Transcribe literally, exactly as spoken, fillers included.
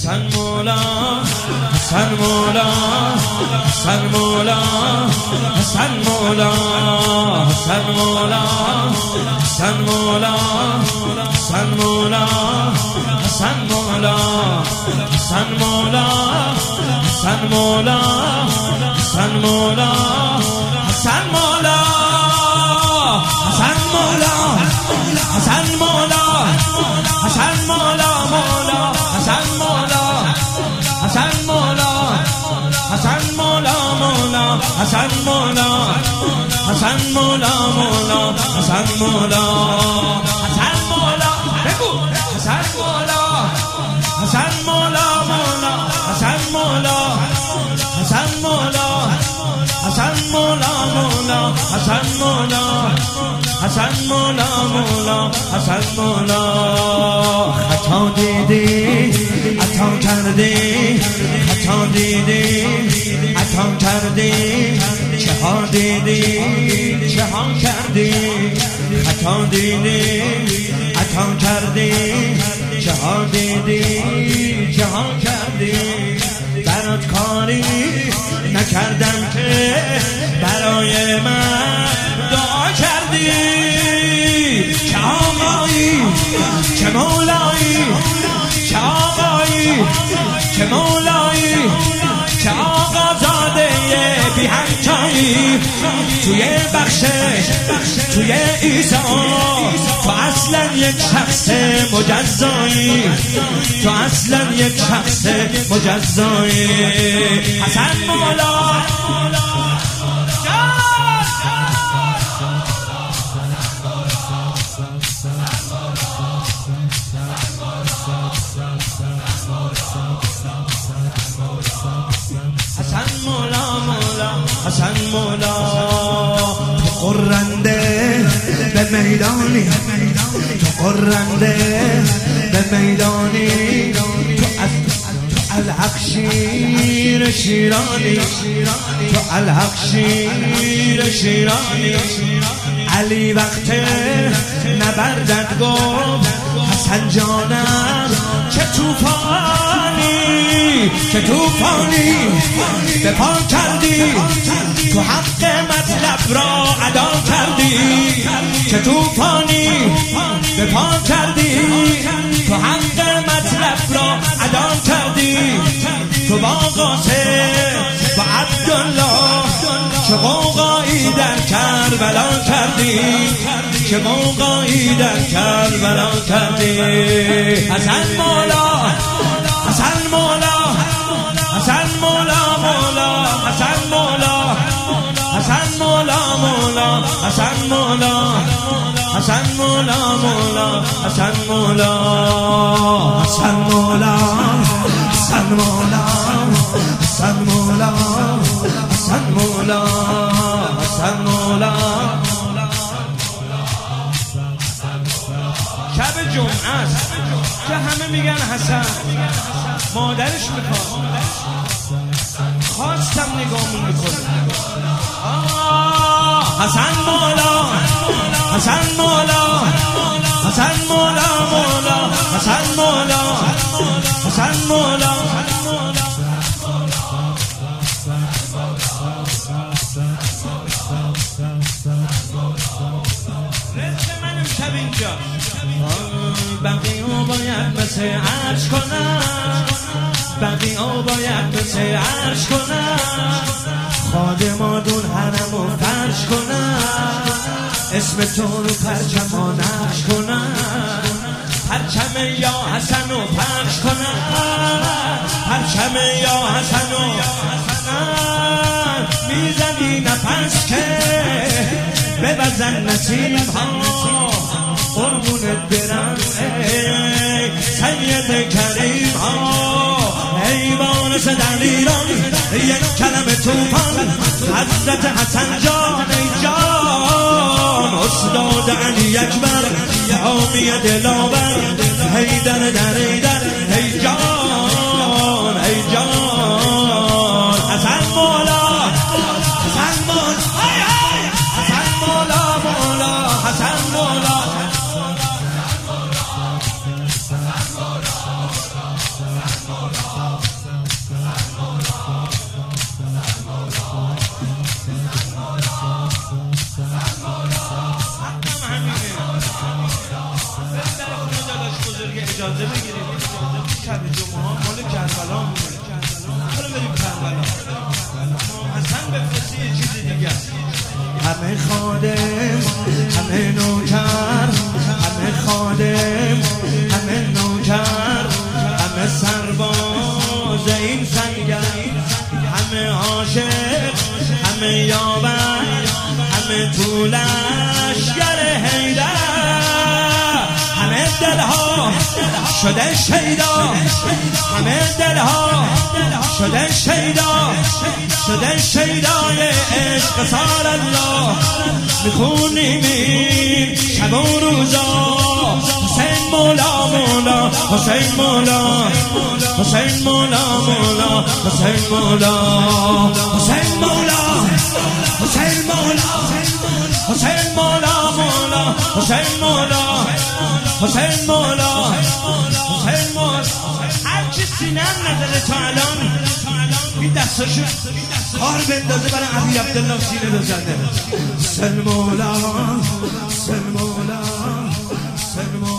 حسن مولا حسن مولا حسن مولا حسن مولا حسن مولا حسن مولا حسن مولا حسن مولا حسن مولا حسن مولا حسن مولا حسن مولا حسن مولا حسن مولا حسن مولا مولا حسن مولا حسن مولا حسن مولا مولا حسن مولا حسن مولا مولا حسن مولا حسن مولا بگو حسن مولا حسن مولا مولا حسن مولا حسن مولا حسن مولا مولا حسن مولا حسن مولا مولا حسن مولا خطا دیدی عطا کردی خطا دیدی عطا کردی چه ها دیدی چه ها کردی خطا دیدی عطا کردی چه ها دیدی چه ها کردی برات کاری نکردم که برای من دعا کردی که آقایی که مولایی که آقایی که مولایی که آقا زاده بی همتایی توی بخشش توی ایزا تو اصلا یک شخص مجزایی تو اصلا یک شخص مجزایی حسن مولا حسن مولا مولا حسن مولا تو قرنده به میدانی تو قرنده به میدانی تو از الحق شیر شیرانی تو الحق شیر شیرانی علی وقت نبردت گفت حسن جانم چه توفانی چه توفانی به پا کردی تو حق مطلب را ادا کردی چه توفانی به پا کردی تو حق مطلب را ادا کردی تو با قاسم با عبدالله چه قوقایی در کربلا کردی چه قوقایی در کربلا کردی حسن مولا حسن مولا حسن مولا مولا حسن مولا حسن مولا مولا حسن مولا حسن مولا مولا حسن مولا حسن مولا حسن مولا حسن مولا حسن مولا حسن مولا شب جمعه است که همه میگن حسن مادرش میخواد خواستم نگامون میکنه حسن مولا حسن مولا حسن مولا مولا حسن مولا حسن مولا شب اینجا بقیه باید مثل عرش کنم بقیه باید مثل عرش کنم خادمادون حرمو فرش کنم اسم تو رو پرچما نقش کنم پرچم یا حسنو پخش کنم پرچم یا حسنو میزنی نفس که ببزن نسیم ها قربونت برم ای سید کریم ها ایوان صدر ایران یک کلمه توفان حضرت حسن جان ای جان استاد علی اکبر حامی دلاور حیدر در حیدر ای جان ای جان حسن مولا حسن مولا حسن مولا مولا حسن مولا حسن مولا همه خادم همه نوکر، همه خادم همه نوکر، همه سرباز این سنگر، همه عاشق همه یاور، همه تو لشگر حیدر، همه دلها شده شیدا، همه دلها شده شیدا، شده شیدای عشق سال الله، میخونیم این شب و روزا حسین مولا مولا، حسین مولا، حسین مولا مولا، حسین مولا، حسین مولا، حسین مولا، حسین مولا مولا، حسین مولا، حسین مولا، حسین مولا. هر چی سینم نداره تا الان این دستاشو کار بندازه برای علی عبدالله سینه بزنه. حسین مولا، حسین مولا، حسین مولا.